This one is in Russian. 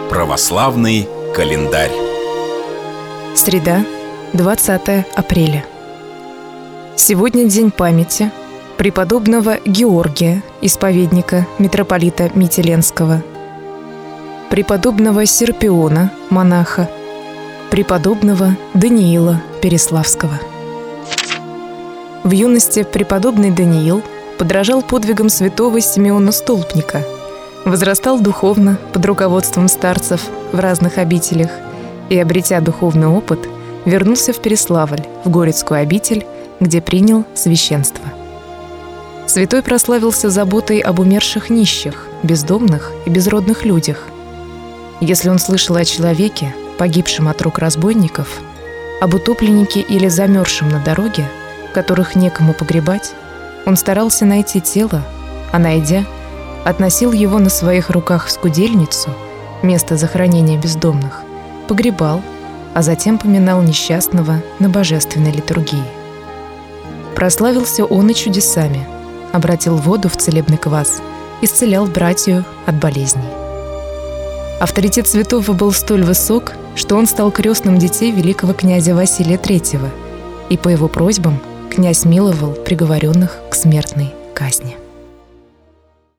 Православный календарь. Среда, 20 апреля. Сегодня день памяти преподобного Георгия, исповедника, митрополита Митиленского, преподобного Серпиона, монаха, преподобного Даниила Переславского. В юности преподобный Даниил подражал подвигам святого Симеона Столпника, возрастал духовно под руководством старцев в разных обителях и, обретя духовный опыт, вернулся в Переславль, в Горецкую обитель, где принял священство. Святой прославился заботой об умерших нищих, бездомных и безродных людях. Если он слышал о человеке, погибшем от рук разбойников, об утопленнике или замерзшем на дороге, которых некому погребать, он старался найти тело, а найдя, относил его на своих руках в скудельницу, место захоронения бездомных, погребал, а затем поминал несчастного на божественной литургии. Прославился он и чудесами, обратил воду в целебный квас, исцелял братью от болезней. Авторитет святого был столь высок, что он стал крестным детей великого князя Василия III, и по его просьбам князь миловал приговоренных к смертной казни.